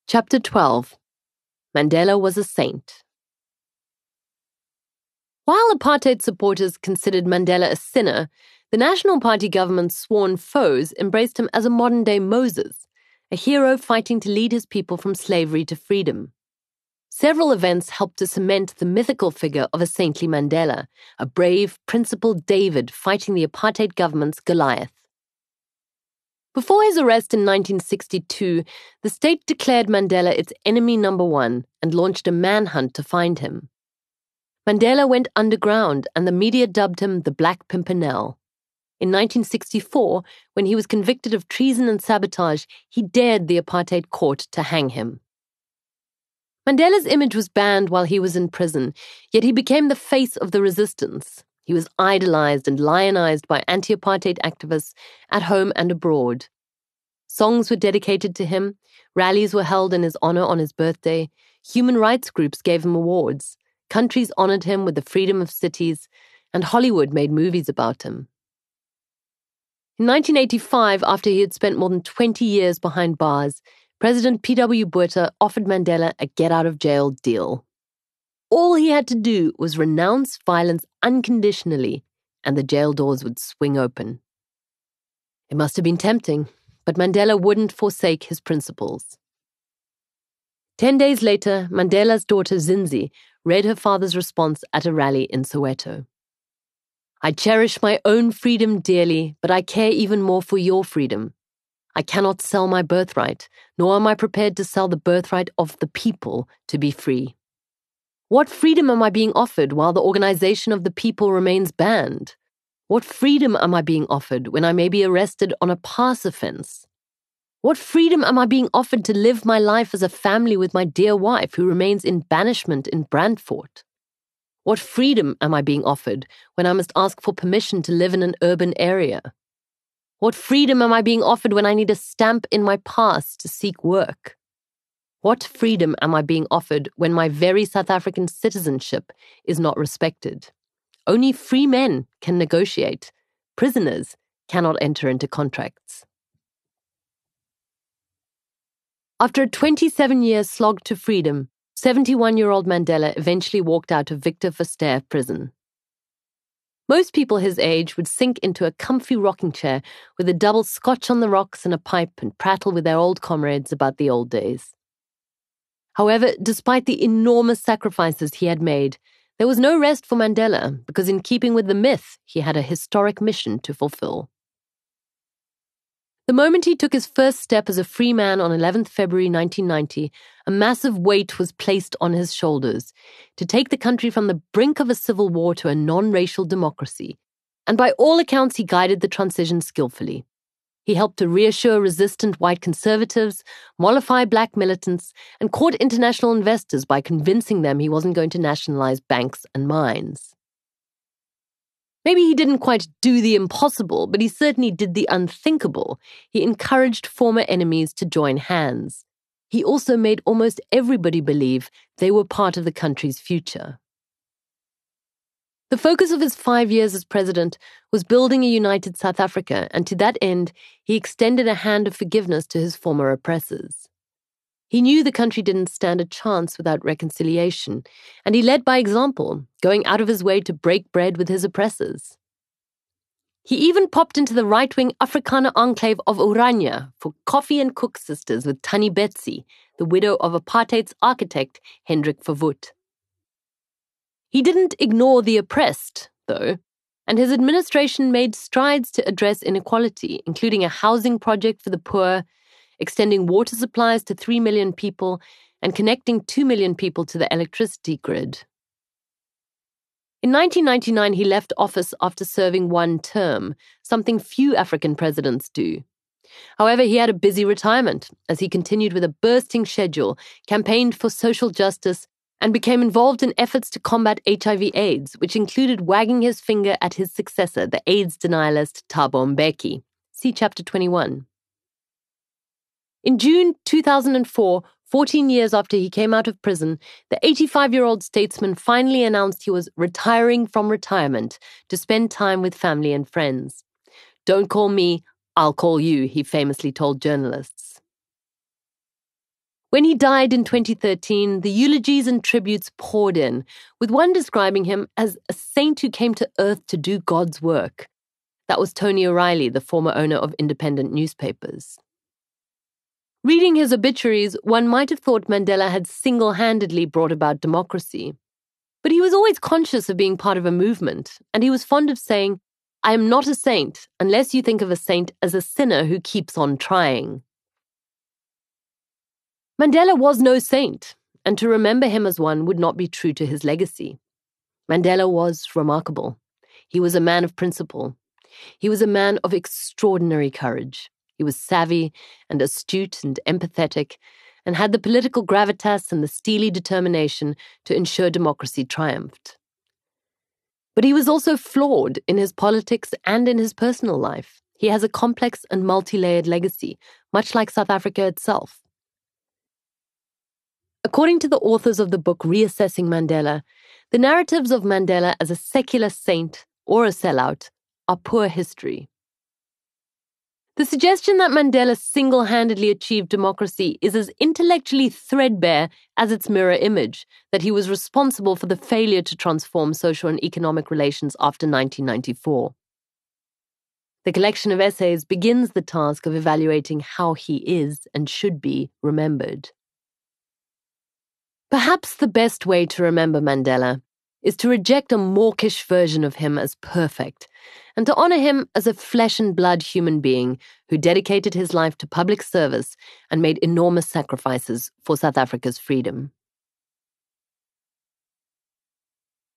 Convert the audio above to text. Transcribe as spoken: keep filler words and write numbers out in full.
Chapter twelve. Mandela was a saint. While apartheid supporters considered Mandela a sinner, the National Party government's sworn foes embraced him as a modern-day Moses, a hero fighting to lead his people from slavery to freedom. Several events helped to cement the mythical figure of a saintly Mandela, a brave, principled David fighting the apartheid government's Goliath. Before his arrest in nineteen sixty-two, the state declared Mandela its enemy number one and launched a manhunt to find him. Mandela went underground and the media dubbed him the Black Pimpernel. In nineteen sixty-four, when he was convicted of treason and sabotage, he dared the apartheid court to hang him. Mandela's image was banned while he was in prison, yet he became the face of the resistance. He was idolized and lionized by anti-apartheid activists at home and abroad. Songs were dedicated to him, rallies were held in his honor on his birthday, human rights groups gave him awards, countries honored him with the freedom of cities, and Hollywood made movies about him. In nineteen eighty-five, after he had spent more than twenty years behind bars, President P W Botha offered Mandela a get-out-of-jail deal. All he had to do was renounce violence unconditionally, and the jail doors would swing open. It must have been tempting, but Mandela wouldn't forsake his principles. Ten days later, Mandela's daughter Zinzi read her father's response at a rally in Soweto. "I cherish my own freedom dearly, but I care even more for your freedom. I cannot sell my birthright, nor am I prepared to sell the birthright of the people to be free. What freedom am I being offered while the organization of the people remains banned? What freedom am I being offered when I may be arrested on a pass offense? What freedom am I being offered to live my life as a family with my dear wife who remains in banishment in Brandfort? What freedom am I being offered when I must ask for permission to live in an urban area? What freedom am I being offered when I need a stamp in my pass to seek work? What freedom am I being offered when my very South African citizenship is not respected? Only free men can negotiate. Prisoners cannot enter into contracts." After a twenty-seven-year slog to freedom, seventy-one-year-old Mandela eventually walked out of Victor Verster prison. Most people his age would sink into a comfy rocking chair with a double scotch on the rocks and a pipe and prattle with their old comrades about the old days. However, despite the enormous sacrifices he had made, there was no rest for Mandela because, in keeping with the myth, he had a historic mission to fulfill. The moment he took his first step as a free man on eleventh of February nineteen ninety, a massive weight was placed on his shoulders to take the country from the brink of a civil war to a non-racial democracy, and by all accounts he guided the transition skillfully. He helped to reassure resistant white conservatives, mollify black militants, and court international investors by convincing them he wasn't going to nationalize banks and mines. Maybe he didn't quite do the impossible, but he certainly did the unthinkable. He encouraged former enemies to join hands. He also made almost everybody believe they were part of the country's future. The focus of his five years as president was building a united South Africa, and to that end, he extended a hand of forgiveness to his former oppressors. He knew the country didn't stand a chance without reconciliation, and he led by example, going out of his way to break bread with his oppressors. He even popped into the right-wing Afrikaner enclave of Oranje for coffee and cook sisters with Tannie Betsy, the widow of apartheid's architect Hendrik Verwoerd. He didn't ignore the oppressed, though, and his administration made strides to address inequality, including a housing project for the poor, extending water supplies to three million people, and connecting two million people to the electricity grid. In nineteen ninety-nine, he left office after serving one term, something few African presidents do. However, he had a busy retirement as he continued with a bursting schedule, campaigned for social justice, and became involved in efforts to combat H I V AIDS, which included wagging his finger at his successor, the AIDS denialist Thabo Mbeki. See Chapter twenty-one. In June two thousand four, fourteen years after he came out of prison, the eighty-five-year-old statesman finally announced he was retiring from retirement to spend time with family and friends. "Don't call me, I'll call you," he famously told journalists. When he died in twenty thirteen, the eulogies and tributes poured in, with one describing him as a saint who came to earth to do God's work. That was Tony O'Reilly, the former owner of independent newspapers. Reading his obituaries, one might have thought Mandela had single-handedly brought about democracy. But he was always conscious of being part of a movement, and he was fond of saying, "I am not a saint unless you think of a saint as a sinner who keeps on trying." Mandela was no saint, and to remember him as one would not be true to his legacy. Mandela was remarkable. He was a man of principle. He was a man of extraordinary courage. He was savvy and astute and empathetic, and had the political gravitas and the steely determination to ensure democracy triumphed. But he was also flawed in his politics and in his personal life. He has a complex and multi-layered legacy, much like South Africa itself. According to the authors of the book Reassessing Mandela, the narratives of Mandela as a secular saint or a sellout are poor history. The suggestion that Mandela single-handedly achieved democracy is as intellectually threadbare as its mirror image, that he was responsible for the failure to transform social and economic relations after nineteen ninety-four. The collection of essays begins the task of evaluating how he is and should be remembered. Perhaps the best way to remember Mandela is to reject a mawkish version of him as perfect, and to honor him as a flesh-and-blood human being who dedicated his life to public service and made enormous sacrifices for South Africa's freedom.